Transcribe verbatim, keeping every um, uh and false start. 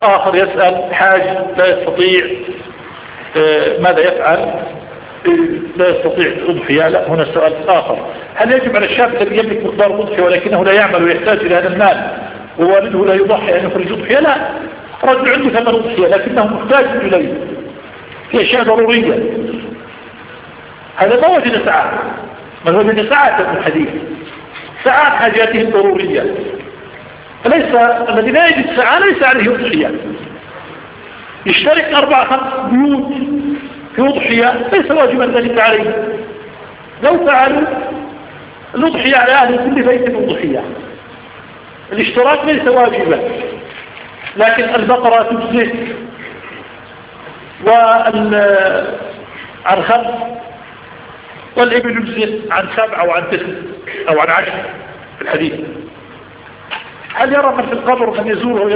آخر يسأل حاج لا يستطيع ماذا يفعل لا يستطيع الأضحية. لا، هنا سؤال آخر: هل يجب على الشاب الذي يملك مقدار الأضحية ولكنه لا يعمل ويحتاج إلى هذا المال ووالده لا يضحي أن يخرج أضحية؟ لا، رجل عنده ثمن أضحية لكنه محتاج إليه في أشياء ضرورية، هذا ما وجد سعادة. من وجد سعادة في الحديث سعى حاجاته الضرورية، فليس الذي لا يجد سعى ليس عليه أضحية. يشترك أربع خمس بيوت في أضحية ليس واجبا ذلك عليه. لو فعلوا الأضحية على أهل كل بيت أضحية، الاشتراك ليس واجبا، لكن البقرة تجزئ عن خمس والإبل يجزئ عن سبع أو عن تسع أو عن عشر في الحديث. هل يرى من في القبر من يزوره